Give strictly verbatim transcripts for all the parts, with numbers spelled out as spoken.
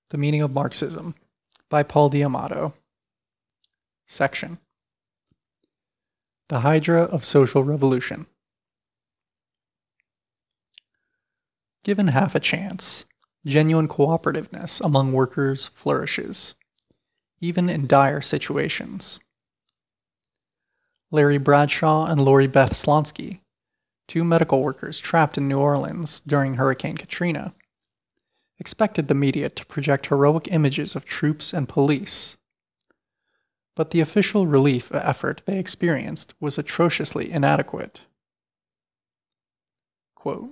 The Meaning of Marxism by Paul D'Amato. Section: The Hydra of Social Revolution. Given half a chance, genuine cooperativeness among workers flourishes, even in dire situations. Larry Bradshaw and Lori Beth Slonsky, two medical workers trapped in New Orleans during Hurricane Katrina, expected the media to project heroic images of troops and police. But the official relief effort they experienced was atrociously inadequate. Quote,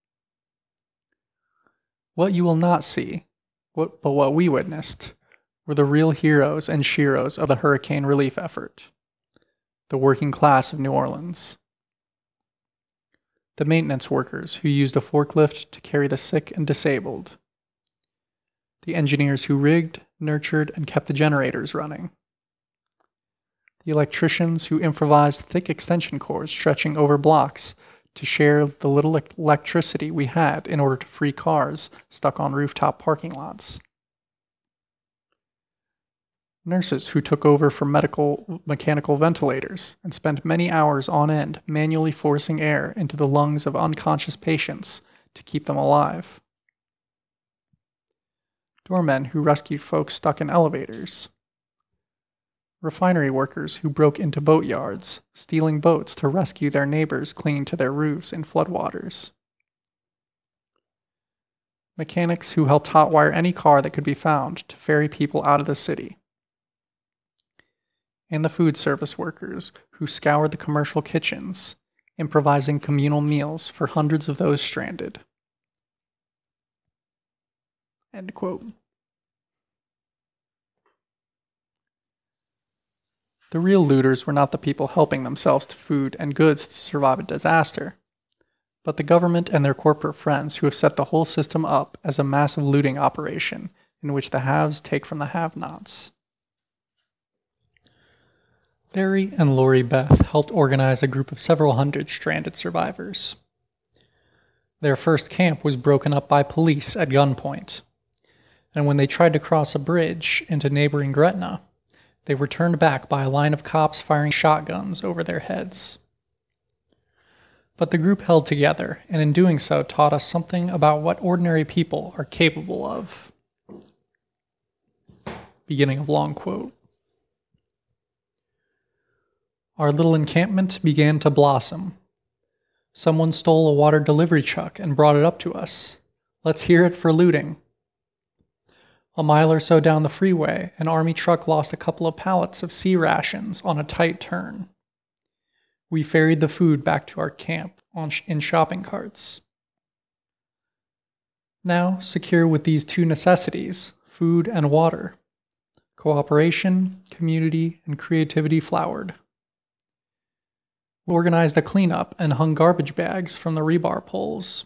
"What you will not see, what, but what we witnessed, were the real heroes and sheroes of the hurricane relief effort, the working class of New Orleans. The maintenance workers who used a forklift to carry the sick and disabled. The engineers who rigged, nurtured, and kept the generators running. The electricians who improvised thick extension cords stretching over blocks to share the little electricity we had in order to free cars stuck on rooftop parking lots. Nurses who took over for medical mechanical ventilators and spent many hours on end manually forcing air into the lungs of unconscious patients to keep them alive. Doormen who rescued folks stuck in elevators. Refinery workers who broke into boatyards, stealing boats to rescue their neighbors clinging to their roofs in floodwaters. Mechanics who helped hotwire any car that could be found to ferry people out of the city. And the food service workers who scoured the commercial kitchens, improvising communal meals for hundreds of those stranded." End quote. The real looters were not the people helping themselves to food and goods to survive a disaster, but the government and their corporate friends who have set the whole system up as a massive looting operation in which the haves take from the have-nots. Larry and Lori Beth helped organize a group of several hundred stranded survivors. Their first camp was broken up by police at gunpoint, and when they tried to cross a bridge into neighboring Gretna, they were turned back by a line of cops firing shotguns over their heads. But the group held together, and in doing so taught us something about what ordinary people are capable of. Beginning of long quote. Our little encampment began to blossom. Someone stole a water delivery truck and brought it up to us. Let's hear it for looting. A mile or so down the freeway, an army truck lost a couple of pallets of sea rations on a tight turn. We ferried the food back to our camp on sh- in shopping carts. Now, secure with these two necessities, food and water, cooperation, community, and creativity flowered. We organized a cleanup and hung garbage bags from the rebar poles.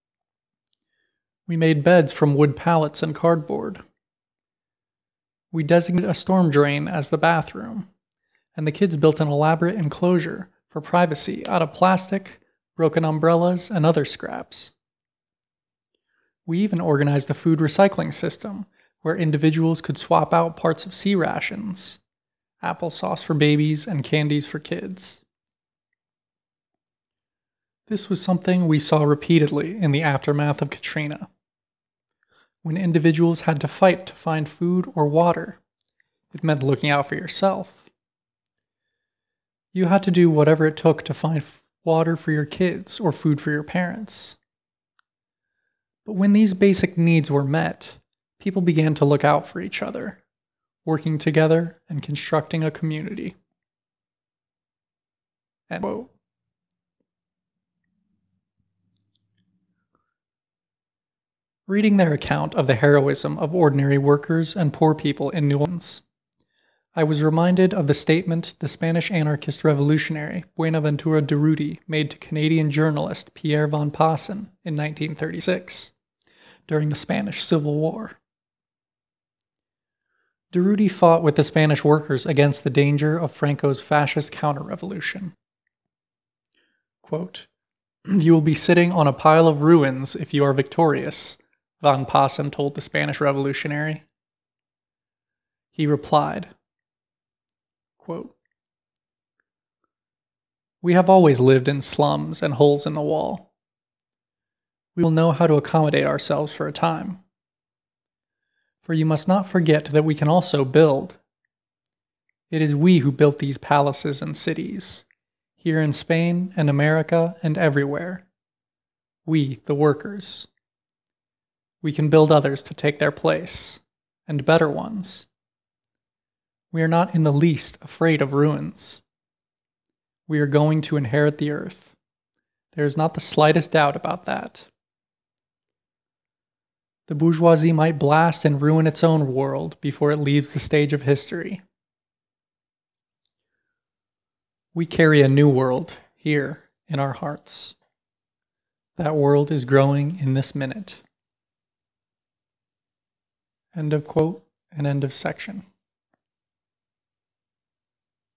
We made beds from wood pallets and cardboard. We designated a storm drain as the bathroom, and the kids built an elaborate enclosure for privacy out of plastic, broken umbrellas, and other scraps. We even organized a food recycling system where individuals could swap out parts of sea rations, applesauce for babies, and candies for kids. This was something we saw repeatedly in the aftermath of Katrina. When individuals had to fight to find food or water, it meant looking out for yourself. You had to do whatever it took to find water for your kids or food for your parents. But when these basic needs were met, people began to look out for each other, working together and constructing a community. End quote. Reading their account of the heroism of ordinary workers and poor people in New Orleans, I was reminded of the statement the Spanish anarchist revolutionary Buenaventura Durruti made to Canadian journalist Pierre von Passen in nineteen thirty-six, during the Spanish Civil War. Durruti fought with the Spanish workers against the danger of Franco's fascist counter-revolution. Quote, "You will be sitting on a pile of ruins if you are victorious," Von Passen told the Spanish revolutionary. He replied, quote, "We have always lived in slums and holes in the wall. We will know how to accommodate ourselves for a time. For you must not forget that we can also build. It is we who built these palaces and cities, here in Spain and America and everywhere. We, the workers. We can build others to take their place, and better ones. We are not in the least afraid of ruins. We are going to inherit the earth. There is not the slightest doubt about that. The bourgeoisie might blast and ruin its own world before it leaves the stage of history. We carry a new world here in our hearts. That world is growing in this minute." End of quote and end of section.